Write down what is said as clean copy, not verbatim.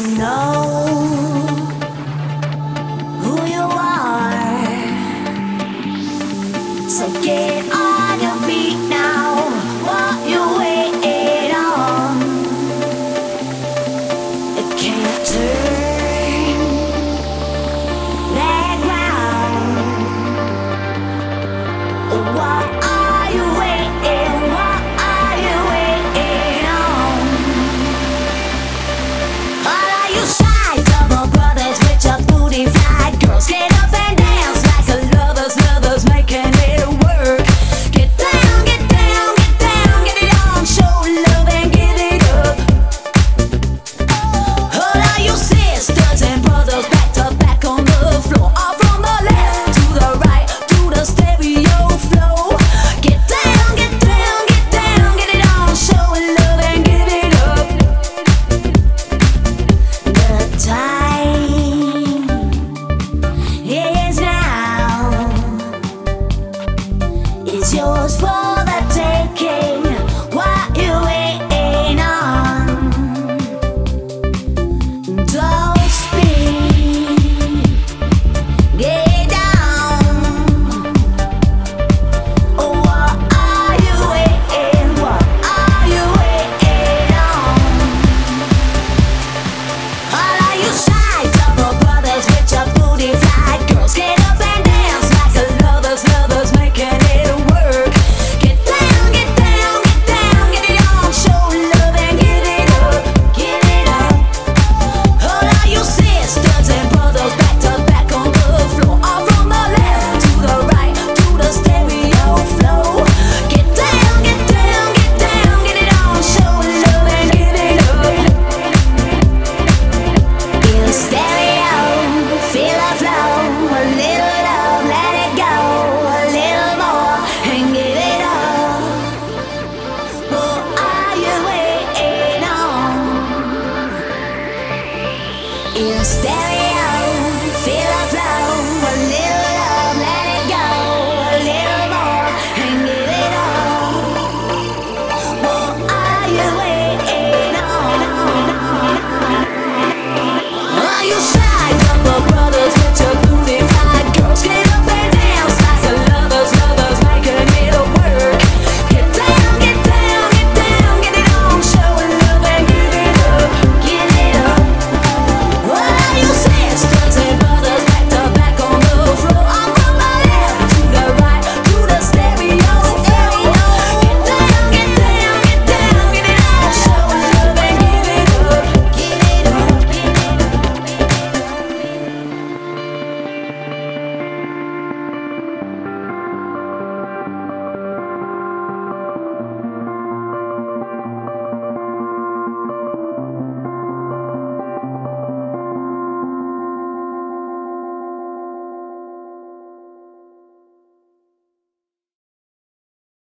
know who you are. So get on your feet now. What you waiting on? It can't turn back round. What are you waiting? What are you waiting on? All of you shy double brothers with your booty fly girls, get up and dance like a lovers making it work. Get down, get down, get down, get it on, show love and give it up. All of you sisters and brothers back to back on the floor, all from the left to the right to the stereo flow. Get down, get down, get down, get it on, show love and give it up. The time is now. It's yours for the taking. What you waiting on? Don't speak. Get down. What are you waiting? What are you waiting on? All of you shy double brothers with your booty fly girls, get up and dance like a lovers making it work. Get down, get down, get down, get it on, show love and give it up, give it up. All of you sisters and brothers back to back on the floor, all from the left to the right to the stereo flow. Get down, get down, get down, get it on, show love and give it up. In stereo, feel the flow, a little love, let it go, a little more, and give it up. What are you waiting on? In stereo.